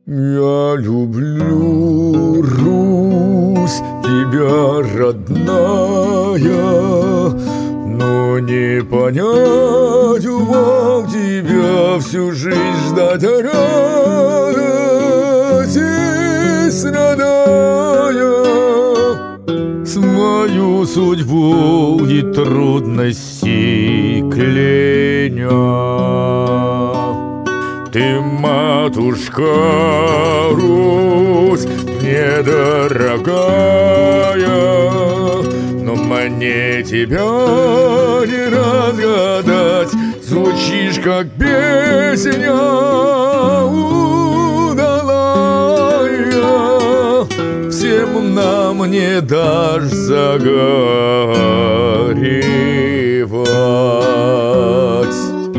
Я люблю, Русь, тебя, родная, но не понять умом тебя, всю жизнь ждать радости страдая. Свою судьбу и трудности кляня. Ты, матушка Русь, недорогая, но мне тебя не разгадать. Звучишь, как песня удалая, всем нам не дашь загоревать.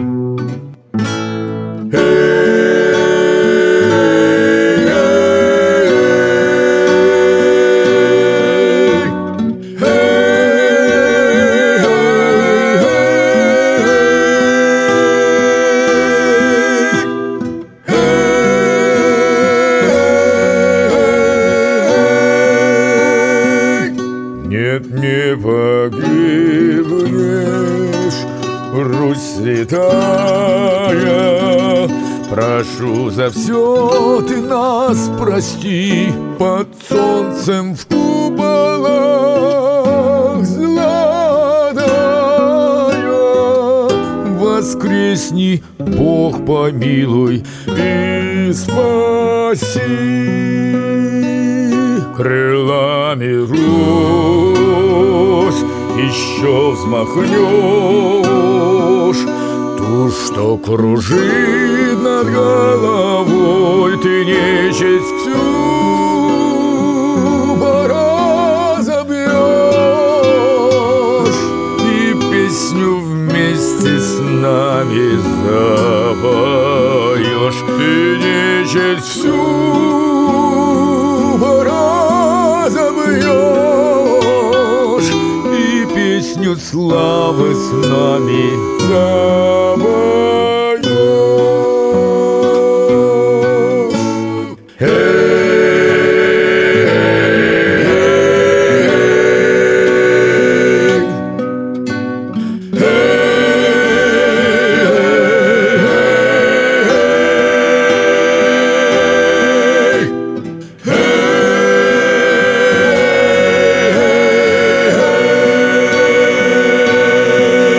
Нет, не погибнешь, Русь святая. Прошу за все, ты нас прости. Под солнцем в куполах золотая. Воскресни, Бог помилуй и спаси. Крылами Русь еще взмахнешь, ту, что кружит над головой, ты нечисть всю поразобьешь, и песню вместе с нами запоешь. Ты нечисть всю разобьешь, и песню славы с нами запоешь.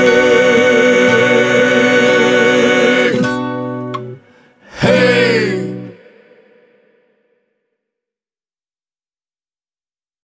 Hey!